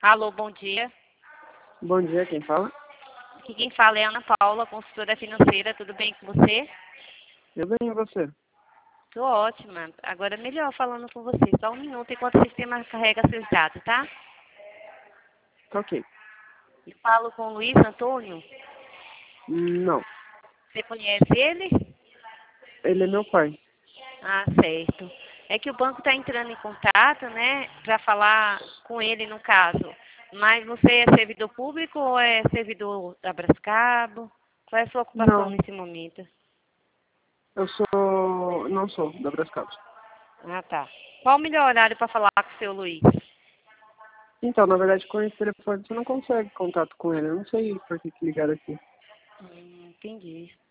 Alô, bom dia. Bom dia, quem fala? Aqui quem fala é Ana Paula, consultora financeira. Tudo bem com você? Eu bem, e você? Tô ótima. Agora melhor falando com você. Só um minuto enquanto o sistema carrega seus dados, tá? Tá ok. E falo com o Luiz Antônio. Não, Você conhece ele? ele é meu pai. Ah, certo. É que o banco está entrando em contato, né, para falar com ele no caso. Mas você é servidor público ou é servidor da Brascabo? Qual é a sua ocupação Não, nesse momento? não sou da Brascap. Ah, tá. Qual o melhor horário para falar com o seu Luiz? Então, na verdade, com esse telefone você não consegue contato com ele. Eu não sei por que ligaram aqui. Entendi.